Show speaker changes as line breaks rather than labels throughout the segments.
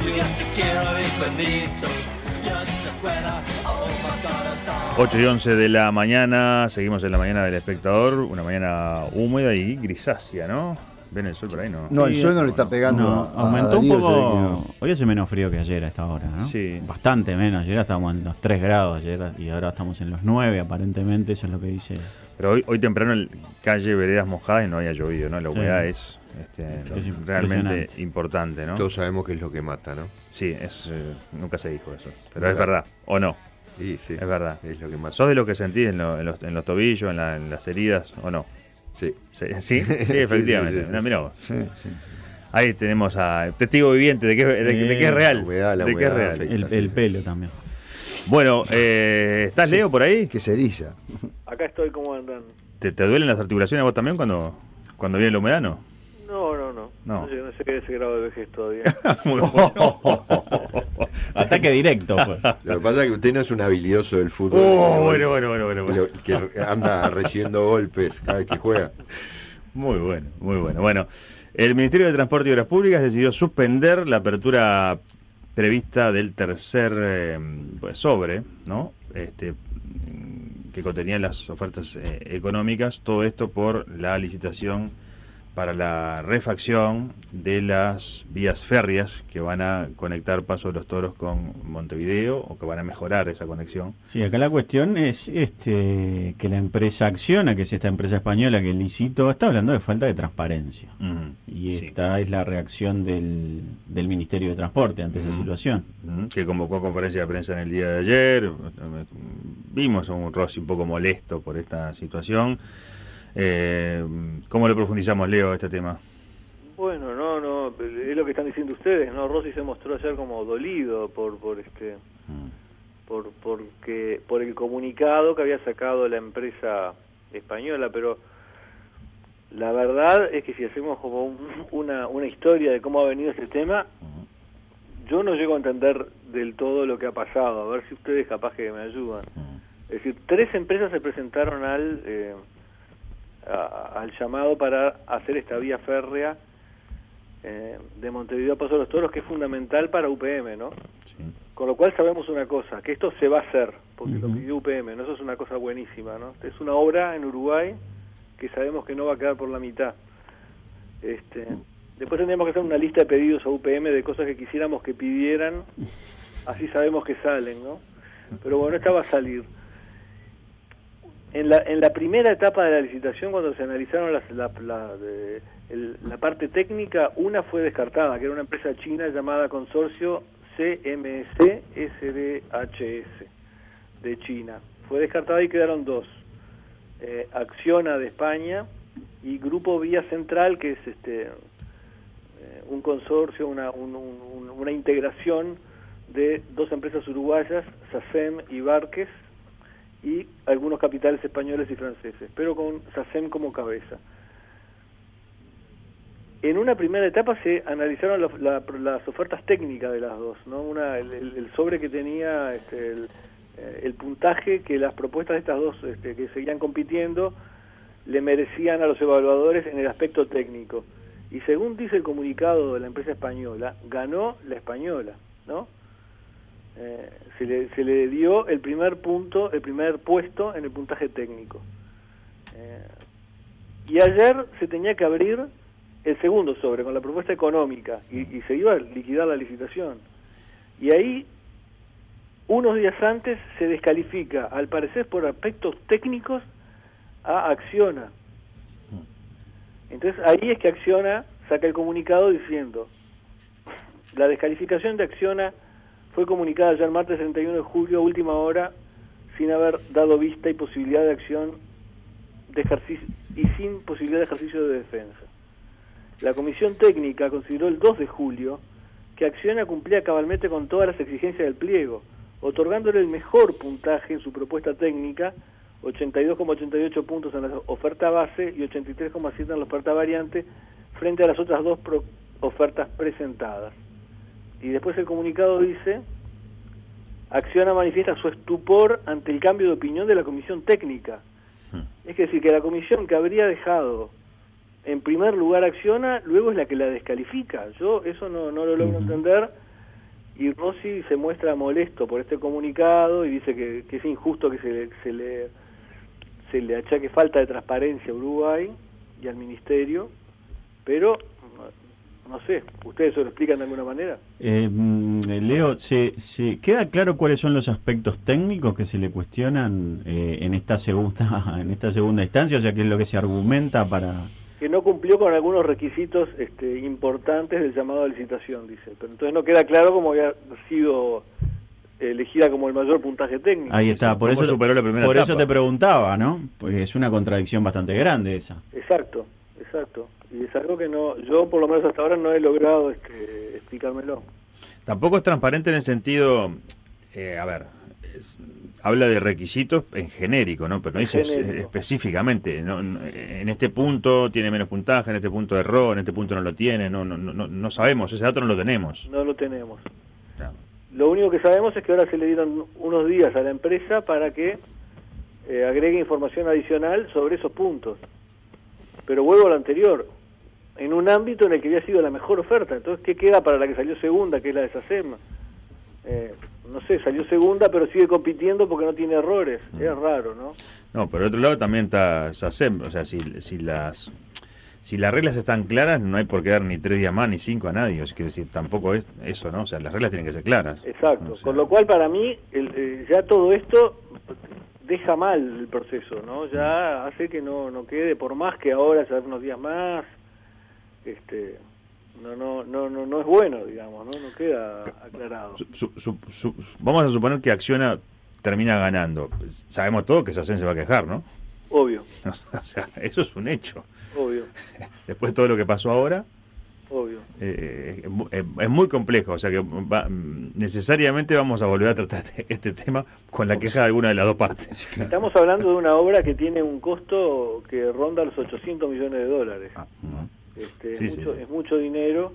8:11 de la mañana, seguimos en la mañana del Espectador, una mañana húmeda y grisácea, ¿no? ¿Ven el sol por ahí? No,
el sol no le está pegando.
No, aumentó
Darío,
un poco.
No.
Hoy hace menos frío que ayer a esta hora, ¿no?
Sí.
Bastante menos. Ayer estábamos en los 3 grados ayer, y ahora estamos en los 9, aparentemente. Eso es lo que dice.
Pero hoy temprano en calle, veredas mojadas y no había llovido, ¿no? La humedad es realmente importante, ¿no?
Todos sabemos que es lo que mata, ¿no?
Sí, nunca se dijo eso. Pero es verdad, ¿o no?
Sí,
es verdad.
Es lo que mata.
¿Sos de lo que sentís en los tobillos, en las heridas, o no?
Sí.
Sí, efectivamente.
Sí.
Mirá vos.
Sí.
Ahí tenemos a testigo viviente de que es real.
La humedad,
de que es real.
El pelo también.
Bueno, ¿estás Leo por ahí?
Que se eriza.
Acá estoy, ¿cómo andan?
¿Te duelen las articulaciones a vos también cuando viene la humedad, no?
No sé qué es ese grado de vejez todavía.
Muy bueno.
Ataque directo. Pues.
Lo que pasa es que usted no es un habilidoso del fútbol.
Bueno.
Que anda recibiendo golpes cada vez que juega.
Muy bueno. Bueno, el Ministerio de Transporte y Obras Públicas decidió suspender la apertura prevista del tercer sobre, ¿no? Que contenía las ofertas económicas, todo esto por la licitación para la refacción de las vías férreas que van a conectar Paso de los Toros con Montevideo, o que van a mejorar esa conexión.
Sí, acá la cuestión es que la empresa Acciona, que es esta empresa española que licitó, está hablando de falta de transparencia. Y esta es la reacción del Ministerio de Transporte ante esa situación.
Que convocó conferencia de prensa en el día de ayer. Vimos a un Rossi un poco molesto por esta situación. ¿Cómo le profundizamos, Leo, a este tema?
Bueno, no, es lo que están diciendo ustedes, ¿no? Rossi se mostró ayer como dolido por el comunicado que había sacado la empresa española, pero la verdad es que si hacemos como una historia de cómo ha venido este tema, yo no llego a entender del todo lo que ha pasado, a ver si ustedes capaz que me ayudan. Es decir, 3 empresas se presentaron al llamado para hacer esta vía férrea de Montevideo a Paso de los Toros, que es fundamental para UPM, ¿no?
Sí.
Con lo cual sabemos una cosa, que esto se va a hacer, porque lo pidió UPM, ¿no? Eso es una cosa buenísima, ¿no? Es una obra en Uruguay que sabemos que no va a quedar por la mitad. Después tendríamos que hacer una lista de pedidos a UPM de cosas que quisiéramos que pidieran, así sabemos que salen, ¿no? Pero bueno, esta va a salir. En la primera etapa de la licitación, cuando se analizaron la parte técnica, una fue descartada, que era una empresa china llamada Consorcio CMC SDHS de China. Fue descartada y quedaron 2. Acciona de España y Grupo Vía Central, que es un consorcio, una integración de 2 empresas uruguayas, SACEM y Barques, y algunos capitales españoles y franceses, pero con SACEM como cabeza. En una primera etapa se analizaron las ofertas técnicas de las dos, ¿no? El sobre que tenía el puntaje que las propuestas de estas dos que seguían compitiendo le merecían a los evaluadores en el aspecto técnico. Y según dice el comunicado de la empresa española, ganó la española, ¿no? Se le dio el primer puesto en el puntaje técnico. Y ayer se tenía que abrir el segundo sobre con la propuesta económica y se iba a liquidar la licitación. Y ahí, unos días antes, se descalifica, al parecer por aspectos técnicos, a Acciona. Entonces ahí es que Acciona saca el comunicado diciendo: la descalificación de Acciona fue comunicada ayer martes 31 de julio, última hora, sin haber dado vista y posibilidad de acción de ejercicio y sin posibilidad de ejercicio de defensa. La comisión técnica consideró el 2 de julio que Acciona cumplía cabalmente con todas las exigencias del pliego, otorgándole el mejor puntaje en su propuesta técnica, 82,88 puntos en la oferta base y 83,7 en la oferta variante, frente a las otras 2 ofertas presentadas. Y después el comunicado dice: Acciona manifiesta su estupor ante el cambio de opinión de la comisión técnica. Es decir, que la comisión que habría dejado en primer lugar Acciona, luego es la que la descalifica. Yo eso no lo logro entender, y Rossi se muestra molesto por este comunicado y dice que es injusto que se le achaque falta de transparencia a Uruguay y al Ministerio, pero no sé, ¿ustedes se lo explican de alguna manera?
Leo, ¿se queda claro cuáles son los aspectos técnicos que se le cuestionan en esta segunda instancia? O sea, ¿qué es lo que se argumenta para...?
Que no cumplió con algunos requisitos importantes del llamado a licitación, dice. Pero entonces no queda claro cómo había sido elegida como el mayor puntaje técnico.
Ahí está, por eso
superó la primera
por
etapa.
eso te preguntaba, ¿no? Porque es una contradicción bastante grande esa.
Exacto. Y es algo que yo por lo menos hasta ahora no he logrado explicármelo.
Tampoco es transparente en el sentido, habla de requisitos en genérico, ¿no? Pero no dice específicamente, en este punto tiene menos puntaje, en este punto erró, en este punto no lo tiene, no sabemos, ese dato no lo tenemos.
No lo tenemos.
No.
Lo único que sabemos es que ahora se le dieron unos días a la empresa para que agregue información adicional sobre esos puntos. Pero vuelvo a lo anterior, en un ámbito en el que había sido la mejor oferta. Entonces, ¿qué queda para la que salió segunda, que es la de SACEM? No sé, salió segunda, pero sigue compitiendo porque no tiene errores. Es raro, ¿no?
No, pero por otro lado también está SACEM. O sea, si las reglas están claras, no hay por qué dar ni 3 días más ni 5 a nadie. Es decir, tampoco es eso, ¿no? O sea, las reglas tienen que ser claras.
Exacto.
O sea,
con lo cual, para mí, ya todo esto deja mal el proceso, ¿no? Ya hace que no quede, por más que ahora ya unos días más, no es bueno, digamos, no queda aclarado.
Vamos a suponer que Acciona termina ganando. Sabemos todo que SACEM se va a quejar, ¿no?
Obvio.
O sea, eso es un hecho.
Obvio.
Después de todo lo que pasó ahora,
obvio.
Es muy complejo, o sea que necesariamente vamos a volver a tratar este tema con la queja de alguna de las dos partes.
Estamos hablando de una obra que tiene un costo que ronda los $800 millones. Es mucho dinero.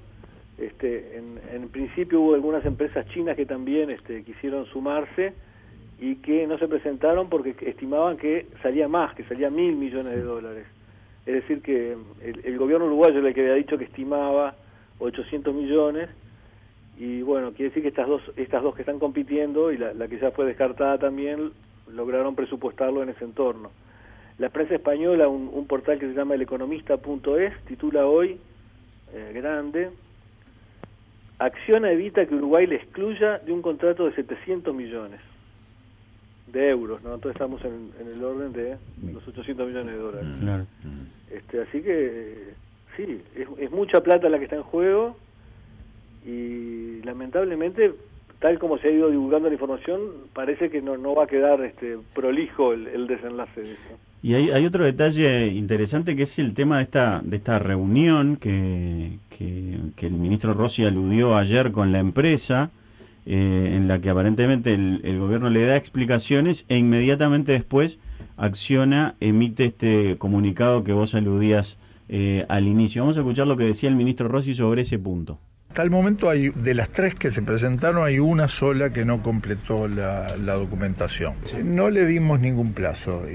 En principio hubo algunas empresas chinas que también quisieron sumarse y que no se presentaron porque estimaban que salía más, que salía $1.000 millones. Es decir que el gobierno uruguayo era el que había dicho que estimaba 800 millones y bueno, quiere decir que estas dos que están compitiendo y la que ya fue descartada también lograron presupuestarlo en ese entorno. La prensa española, un portal que se llama eleconomista.es, titula hoy, grande, Acciona evita que Uruguay le excluya de un contrato de 700 millones de euros, ¿no? Entonces estamos en el orden de los $800 millones.
Claro.
Así que sí, es mucha plata la que está en juego y lamentablemente, tal como se ha ido divulgando la información, parece que no va a quedar prolijo el desenlace de eso.
Y hay otro detalle interesante que es el tema de esta reunión que el ministro Rossi aludió ayer con la empresa, en la que aparentemente el gobierno le da explicaciones e inmediatamente después Acciona emite este comunicado que vos aludías al inicio. Vamos a escuchar lo que decía el ministro Rossi sobre ese punto.
Hasta el momento de las 3 que se presentaron hay una sola que no completó la documentación. No le dimos ningún plazo,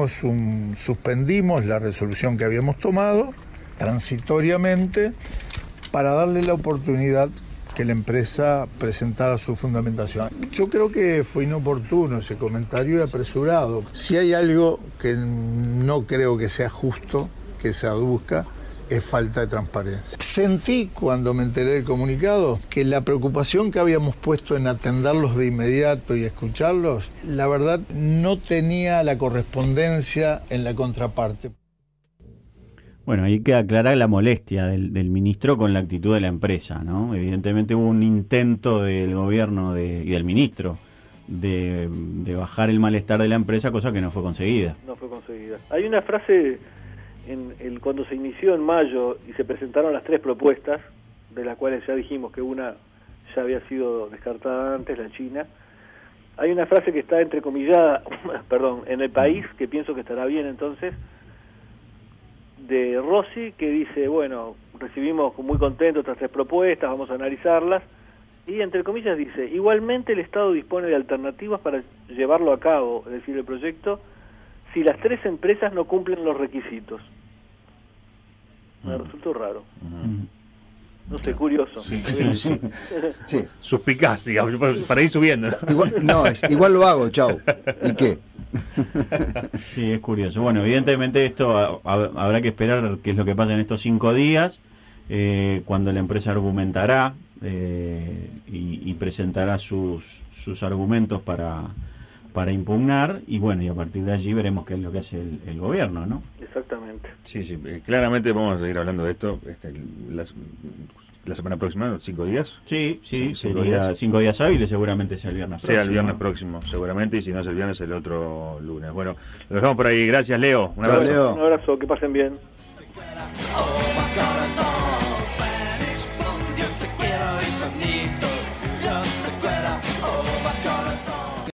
suspendimos la resolución que habíamos tomado transitoriamente para darle la oportunidad que la empresa presentara su fundamentación. Yo creo que fue inoportuno ese comentario y apresurado. Si hay algo que no creo que sea justo que se aduzca, es falta de transparencia. Sentí cuando me enteré del comunicado que la preocupación que habíamos puesto en atenderlos de inmediato y escucharlos, la verdad no tenía la correspondencia en la contraparte.
Bueno, ahí queda clara la molestia del ministro con la actitud de la empresa, ¿no? Evidentemente hubo un intento del gobierno y del ministro de bajar el malestar de la empresa, cosa que no fue conseguida.
No fue conseguida. Hay una frase cuando se inició en mayo y se presentaron las 3 propuestas, de las cuales ya dijimos que una ya había sido descartada antes, la China. Hay una frase que está entrecomillada, en El País, que pienso que estará bien entonces, de Rossi, que dice, bueno, recibimos muy contentos estas 3 propuestas, vamos a analizarlas, y entre comillas dice, igualmente el Estado dispone de alternativas para llevarlo a cabo, es decir, el proyecto, si las 3 empresas no cumplen los requisitos. Me resultó raro. No sé, curioso.
Sí.
Sí.
Suspicaz, digamos, para ir subiendo.
Igual lo hago, chau. ¿Y qué?
Sí, es curioso. Bueno, evidentemente esto habrá que esperar qué es lo que pasa en estos 5 días, cuando la empresa argumentará y presentará sus argumentos para impugnar, y bueno, y a partir de allí veremos qué es lo que hace el gobierno, ¿no?
Exactamente.
Sí, claramente vamos a seguir hablando de esto la semana próxima, 5 días.
Sí,
Sí,
5 días hábiles, seguramente sea el viernes próximo.
Sea el viernes próximo, seguramente, y si no es el viernes, el otro lunes. Bueno, lo dejamos por ahí. Gracias, Leo. Un abrazo.
Leo.
Un abrazo, que pasen bien.
Oh my God,